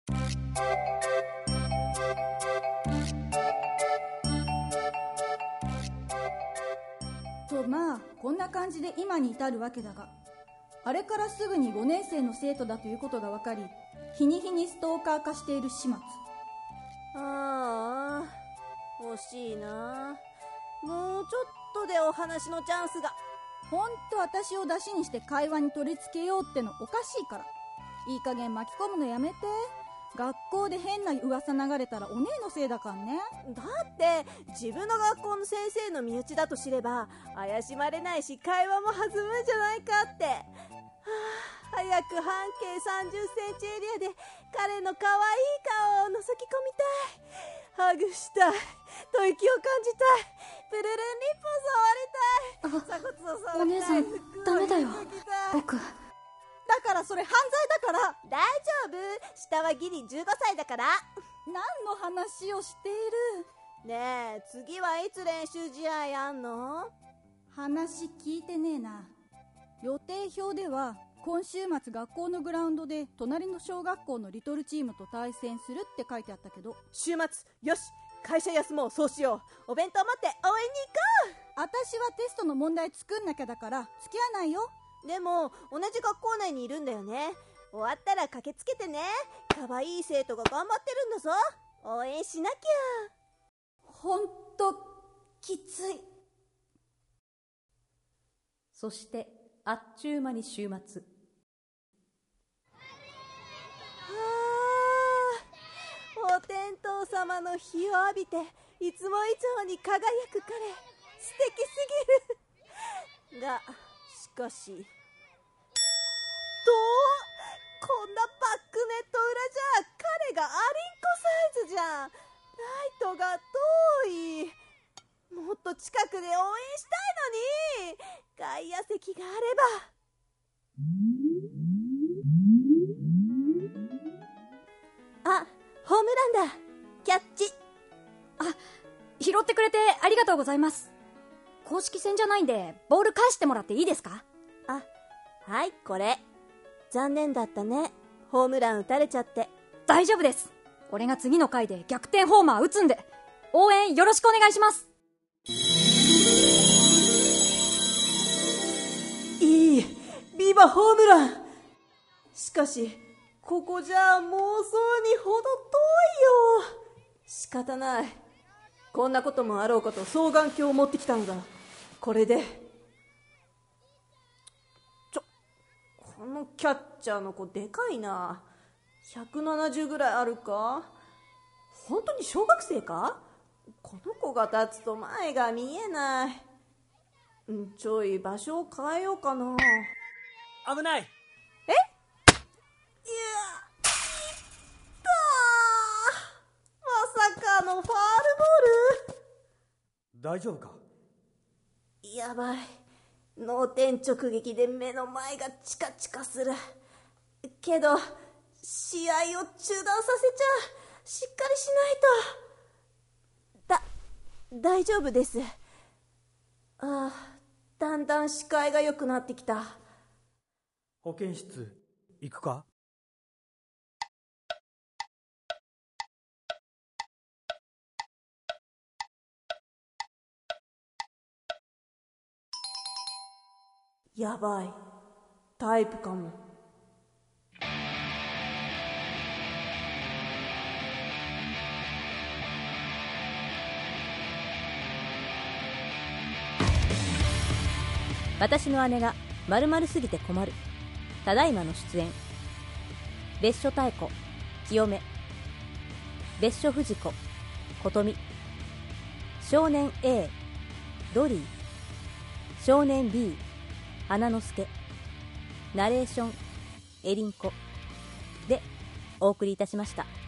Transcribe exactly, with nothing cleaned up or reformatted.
とまあこんな感じで今に至るわけだが、あれからすぐにごねん生の生徒だということが分かり、日に日にストーカー化している始末。 ああ、惜しいな。もうちょっとでお話のチャンスが。 ほんと私を出しにして会話に取り付けようってのおかしいから、いい加減巻き込むのやめて。学校で変な噂流れたらお姉のせいだからね。 だって自分の学校の先生の身内だと知れば怪しまれないし、会話も弾むんじゃないかって。はあ、早く半径さんじゅっセンチエリアで彼の可愛い顔を覗き込みたい。ハグしたい。吐息を感じたい。プルルンリップを触りたい。鎖骨を触りたい。 お姉さんダメだよ僕。 だからそれ犯罪だから。 大丈夫、下はギリじゅうごさいだから。 何の話をしている。 ねえ、次はいつ練習試合やんの？ 話聞いてねえな。予定表では今週末学校のグラウンドで隣の小学校のリトルチームと対戦するって書いてあったけど。 週末、よし、会社休もう。そうしよう。お弁当持って応援に行こう。私はテストの問題作んなきゃだから付き合わないよ。 でも同じ学校内にいるんだよね。終わったら駆けつけてね。可愛い生徒が頑張ってるんだぞ。応援しなきゃ。 ほんときつい。 そしてあっちゅう間に週末。 あ、お天道様の日を浴びていつも以上に輝く彼、素敵すぎる。がしかし、とこんなバックネット裏じゃ彼がアリンコサイズじゃん。ライトが遠い。もっと近くで応援したいのに。外野席があれば。あ、ホームランだ。キャッチ。 あ、拾ってくれてありがとうございます。公式戦じゃないんでボール返してもらっていいですか？ あ、はい、これ。残念だったね。ホームラン打たれちゃって。 大丈夫です。俺が次の回で逆転ホーマー打つんで、応援よろしくお願いします。 いい、ビバホームラン。しかしここじゃ妄想にほど遠いよ。仕方ない。こんなこともあろうかと双眼鏡を持ってきたのだ。これでちょこのキャッチャーの子でかいな。ひゃくななじゅうぐらいあるか。本当に小学生か。この子が立つと前が見えない。ちょい場所を変えようかな。 危ない。 え？いや、いったー。まさかのファールボール。 大丈夫か？ やばい。脳天直撃で目の前がチカチカする。けど試合を中断させちゃう。しっかりしないと。だ、大丈夫です。ああ、だんだん視界が良くなってきた。 保健室行くか？ やばい。タイプかも。 私の姉が〇〇すぎて困る。ただいまの出演。別所妙子、清め。別所藤子、琴美。少年 A、ドリー。少年 B、花之助。ナレーション、エリンコでお送りいたしました。